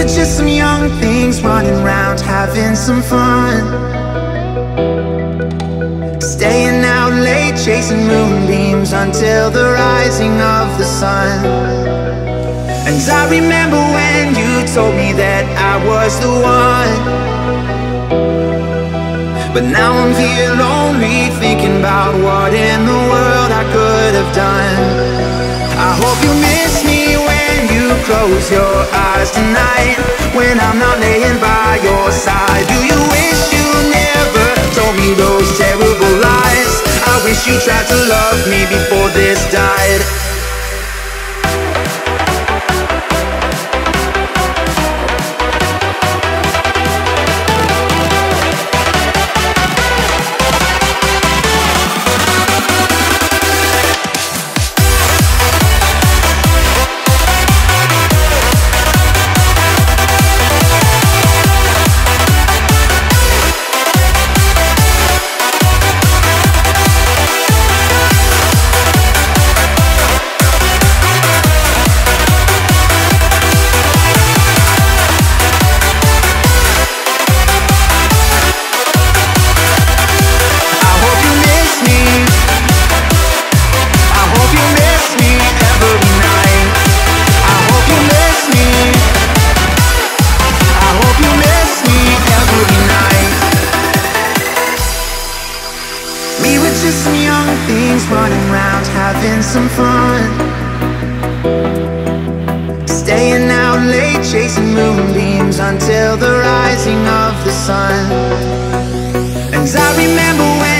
just some young things running around having some fun, staying out late chasing moonbeams until the rising of the sun. And I remember when you told me that I was the one, but now I'm here lonely thinking about what in the world I could have done. I hope you miss me when you close your eyes tonight, when I'm not laying by your side. Do you wish you never told me those terrible lies? I wish you tried to love me before this died. Just some young things running around having some fun, staying out late chasing moonbeams until the rising of the sun. And I remember when